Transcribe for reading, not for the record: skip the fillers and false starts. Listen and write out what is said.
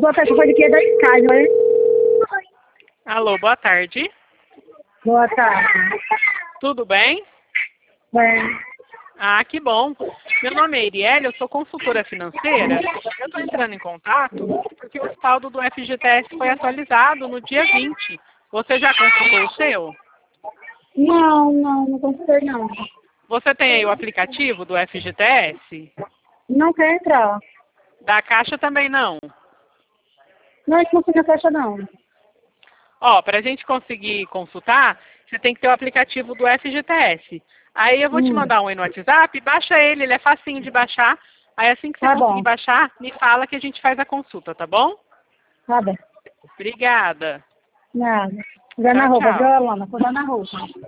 boa tarde, foi de que é da casa, né? Alô, boa tarde. Boa tarde. Tudo bem? Bem, Ah, que bom. Meu nome é Iriele, eu sou consultora financeira. Eu estou entrando em contato porque o saldo do FGTS foi atualizado no dia 20. Você já consultou o seu? não consigo não. Você tem aí o aplicativo do FGTS? Não quer entrar. Da Caixa também não. Não, a gente não fica caixa não. Ó, para a gente conseguir consultar, você tem que ter o aplicativo do FGTS. Aí eu vou te mandar um aí no WhatsApp, baixa ele é facinho de baixar. Aí assim que você Tá conseguir bom, baixar, me fala que a gente faz a consulta, tá bom? tá bem. Obrigada. Nada. Já na Tchau, roupa, viu, tchau. Alana? Vou dar na roupa.